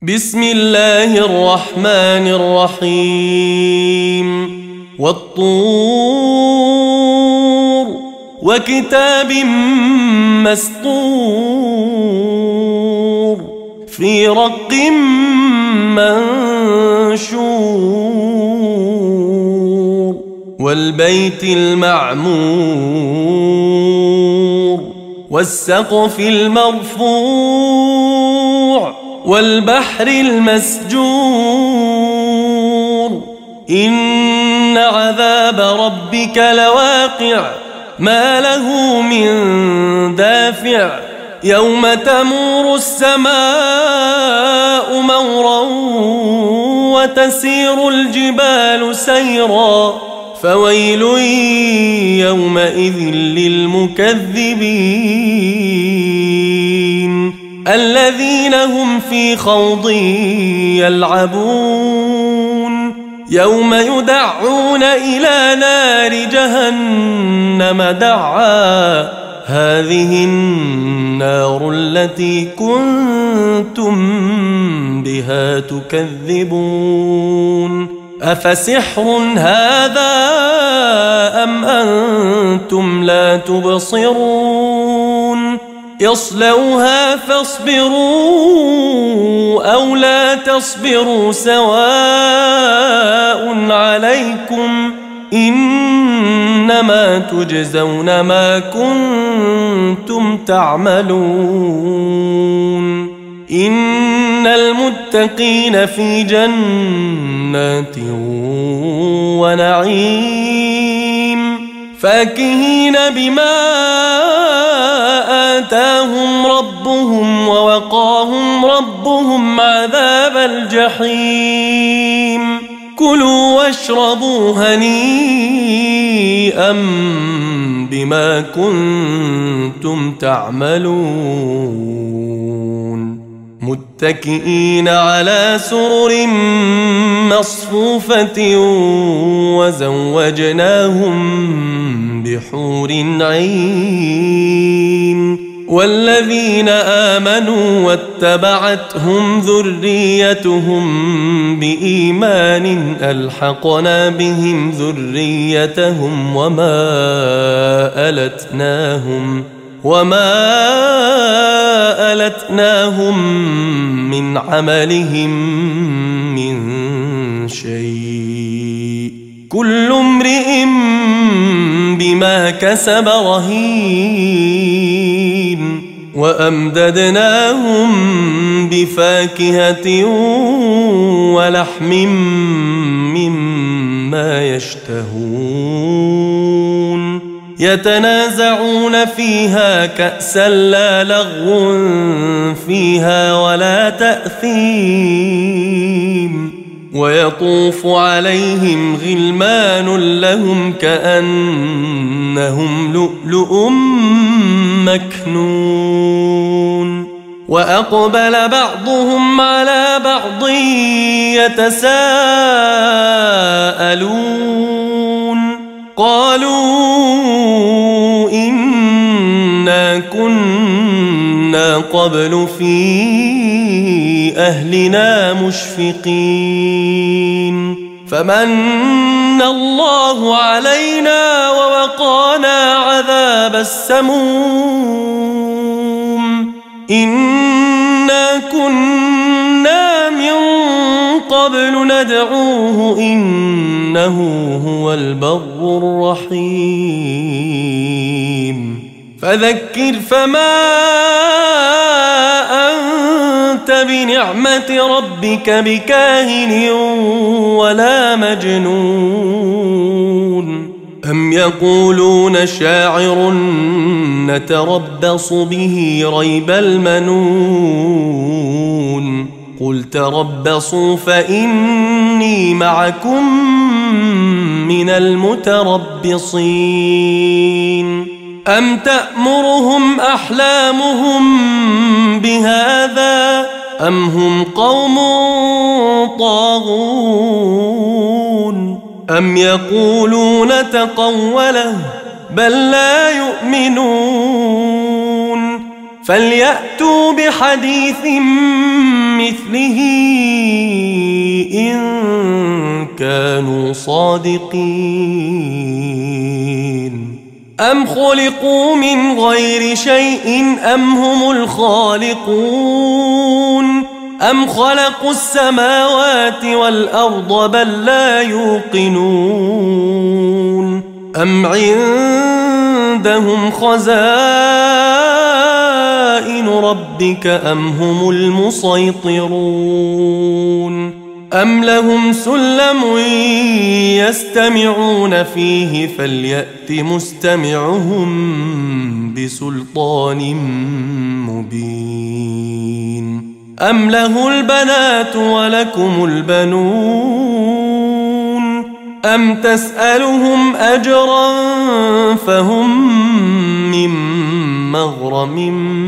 بسم الله الرحمن الرحيم والطور وكتاب مسطور في رق منشور والبيت المعمور والسقف المرفوع والبحر المسجور إن عذاب ربك لواقع ما له من دافع يوم تمور السماء مورا وتسير الجبال سيرا فويل يومئذ للمكذبين الذين هم في خوض يلعبون يوم يدعون إلى نار جهنم دعا هذه النار التي كنتم بها تكذبون أفسحر هذا أم أنتم لا تبصرون يصلوها فاصبروا أو لا تصبروا سواء عليكم إنما تجزون ما كنتم تعملون إن المتقين في جنات ونعيم فاكهين بما آتاهم ربهم ووقاهم ربهم عذاب الجحيم كلوا واشربوا هنيئا بما كنتم تعملون متكئين على سرر مصفوفة وزوجناهم بحور عين والذين آمنوا واتبعتهم ذريتهم بإيمان ألحقنا بهم ذريتهم وما ألتناهم من عملهم من شيء كل امرئ بما كسب رهين وأمددناهم بفاكهة ولحم مما يشتهون يتنازعون فيها كأسا لا لغو فيها ولا تأثيم ويطوف عليهم غلمان لهم كأنهم لؤلؤ مكنون وأقبل بعضهم على بعض يتساءلون قالوا إنا كنا قبل في أهلنا مشفقين فمن الله علينا ووقانا عذاب السموم إنا كنا من قبل ندعوه إنه هو البر الرحيم فذكر فما أنت بنعمة ربك بكاهن ولا مجنون أم يقولون شاعر نتربص به ريب المنون قل تربصوا فإني معكم من المتربصين أم تأمرهم أحلامهم بهذا أم هم قوم طاغون أم يقولون تقوله بل لا يؤمنون فليأتوا بحديث مثله إن كانوا صادقين أم خلقوا من غير شيء أم هم الخالقون أم خلقوا السماوات والأرض بل لا يوقنون أم عندهم خزائن ربك أم هم المسيطرون أم لهم سلم يستمعون فيه فليأت مستمعهم بسلطان مبين أم له البنات ولكم البنون أم تسألهم أجرا فهم من مغرم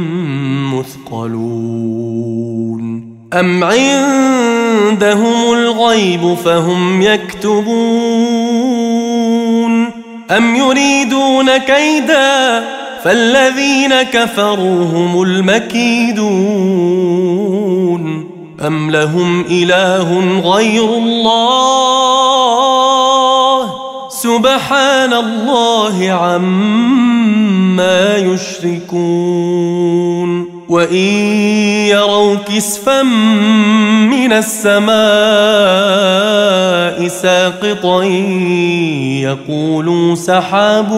مثقلون أم عندهم الغيب فهم يكتبون أم يريدون كيدا فالذين كفروا هم المكيدون أم لهم إله غير الله سبحان الله عما يشركون وإن يروا كسفا من السماء ساقطا يقولوا سحاب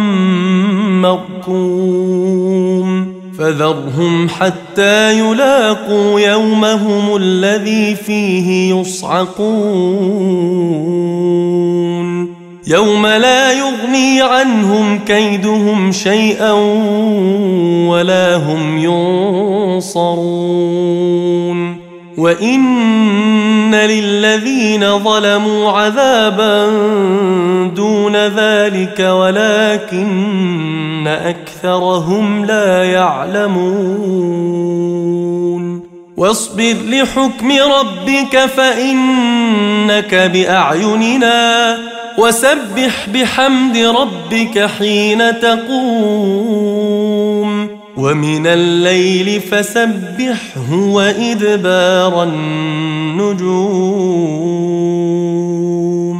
مركوم فذرهم حتى يلاقوا يومهم الذي فيه يصعقون يوم لا يغني عنهم كيدهم شيئا ولا هم ينصرون وإن للذين ظلموا عذابا دون ذلك ولكن أكثرهم لا يعلمون واصبر لحكم ربك فإنك بأعيننا وسبح بحمد ربك حين تقوم ومن الليل فسبحه وإدبار النجوم